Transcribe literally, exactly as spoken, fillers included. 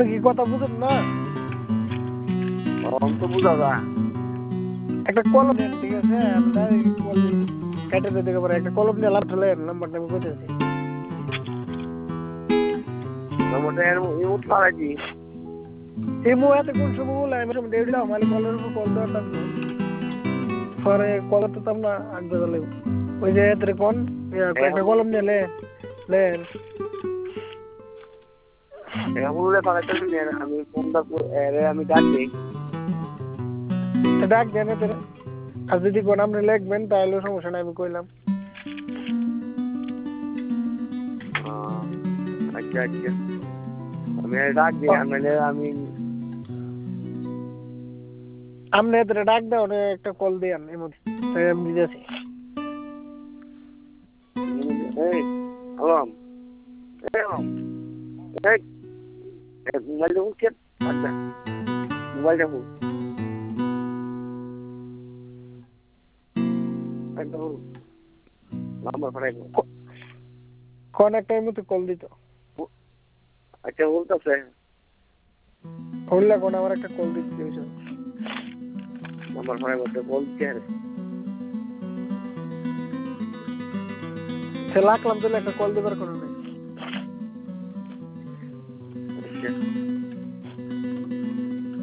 আপনি কি কথা বুঝেন না? আমি তো বুঝা যা একটা কলম নেন, ঠিক আছে? আমি ডাইরেক্ট কল দিই, কেটে দিয়ে দিকে পরে একটা কলম নিয়ে লাভ ঠেলে নাম্বারটা আমি কইতেছি। নম্বরটা এর ইমোট লাগাইছি এই মুয়াতে কোন সময় বলে আমি সময় দেড় দাও মালিক কলের উপর কল দেওয়ার টানবো পরে কল তো না আগে দিলে ওই যে এতে কোন একটা কলম নিয়ে লে লেন এমন লাগাইতেছি আমি ফোনটা এরে আমি ডাকি ডাক দেন এদের আর যদি কোন আপনি লিখবেন তাহলে সমস্যা নাই, আমি কইলাম। আচ্ছা আচ্ছা আমি ডাক দিই আমি আমি আপনি এদের ডাক দাও না, একটা কল দেন এর মধ্যে তাই আমি দিতেছি। এই হ্যালো এই এই মোবাইল দেখুন কে আচ্ছা মোবাইল দেখুন একদম নাম্বার ফারাই কোন একটা এর মধ্যে কল দিত। আচ্ছা বলতেছে হইলা কোন আমার একটা কল দিতে দিয়েছে নাম্বার ফারাই বলতে বলছে সে লাখলাম দিলে একটা কল দিবার কোনো নেই। আচ্ছা